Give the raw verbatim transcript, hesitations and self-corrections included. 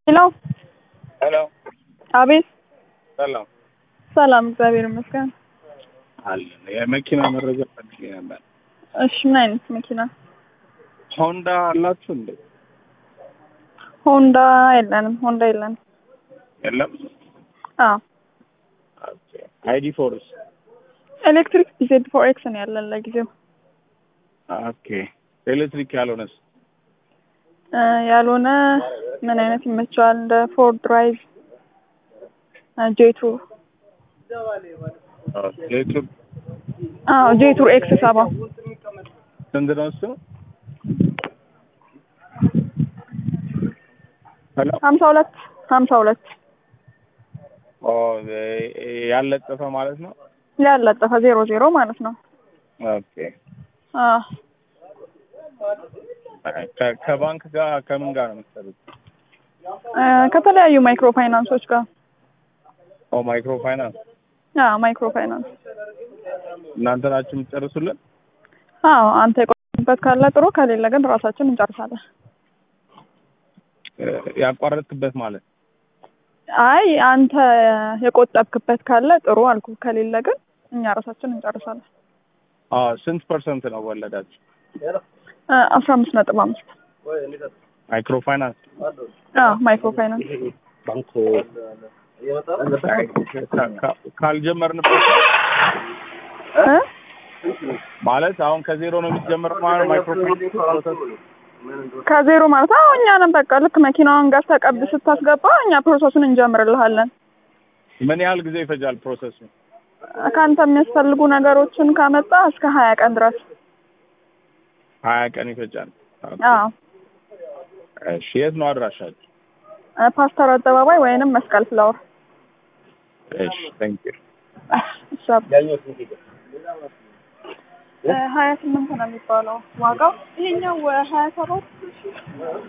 ሄሎ ሄሎ አቤት። ሰላም ሰላም እግዚአብሔር ይመስገን። አለ የመኪና መረጃ ፈልጌ ነበር። እሺ ምን አይነት መኪና? ሆንዳ አላችሁ እንዴ? ሆንዳ የለንም። ሆንዳ የለንም። የለም። አዎ ኦኬ አይዲ ፎርስ ኤሌክትሪክ ዲዜድ ፎር ኤክስ ነው ያለን ለጊዜው። ኦኬ ኤሌክትሪክ ያልሆነስ? ያልሆነ ምን አይነት ይመቻል? እንደ ፎርድ ድራይቭ ጄቱር ጄቱር አዎ ጄቱር ኤክስ ሰባ ስንት ነው እሱ? ሄሎ ሀምሳ ሁለት ሀምሳ ሁለት ኦ ያለጠፈ ማለት ነው? ያለጠፈ ዜሮ ዜሮ ማለት ነው። ኦኬ አዎ ከባንክ ጋር ከምን ጋር ነው የምትሰሩት? ከተለያዩ ማይክሮ ፋይናንሶች ጋር። ኦ ማይክሮ ፋይናንስ? አዎ ማይክሮ ፋይናንስ። እናንተ ናችሁ የምትጨርሱልን? አዎ አንተ የቆረጥክበት ካለ ጥሩ፣ ከሌለ ግን ራሳችን እንጨርሳለን። ያቋረጥክበት ማለት? አይ አንተ የቆጠብክበት ካለ ጥሩ አልኩ፣ ከሌለ ግን እኛ ራሳችን እንጨርሳለን። አዎ ስንት ፐርሰንት ነው ወለዳችሁ? አስራ አምስት ነጥብ አምስት ማይክሮ ፋይናንስ? አዎ ማይክሮ ፋይናንስ። ባንክ ካልጀመርንበት እ ማለት አሁን ከዜሮ ነው የሚጀምረው ማለት ማይክሮ ፋይናንስ? ከዜሮ ማለት አዎ እኛ ነን በቃ ልክ መኪናውን ጋር ተቀብ ስታስገባ እኛ ፕሮሰሱን እንጀምርልሃለን። ምን ያህል ጊዜ ይፈጃል ፕሮሰሱ? ካንተ የሚያስፈልጉ ነገሮችን ካመጣ እስከ ሀያ ቀን ድረስ። ሀያ ቀን ይፈጃል? አዎ እሺ የት ነው አድራሻችሁ? ፓስተር አደባባይ ወይንም መስቀል ፍላወር። እሺ ታንክ ዩ። ሀያ ስምንት ነው የሚባለው ዋጋው። ይሄኛው ሀያ ሰባት